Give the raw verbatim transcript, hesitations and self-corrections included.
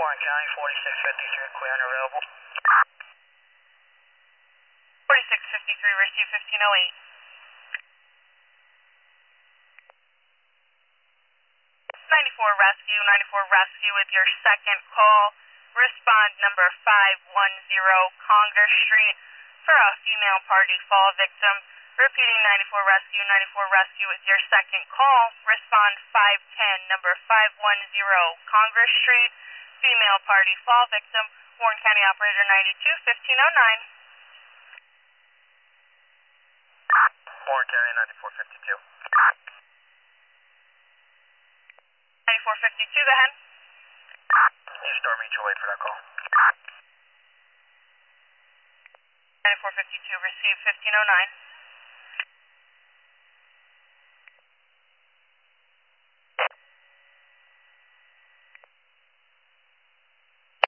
Warren County, forty-six fifty-three, clear and available. forty-six fifty-three, receive fifteen oh eight. ninety-four Rescue, ninety-four Rescue with your second call. Respond number five one zero Congress Street for a female party fall victim. Repeating ninety-four Rescue, ninety-four Rescue with your second call. Respond five ten number five one zero Congress Street. Female party fall victim. Warren County Operator ninety-two, fifteen oh nine. Warren County, ninety-four fifty-two. ninety-four fifty-two, go ahead. East Star Mutual, wait for that call. ninety-four fifty-two, receive fifteen oh nine.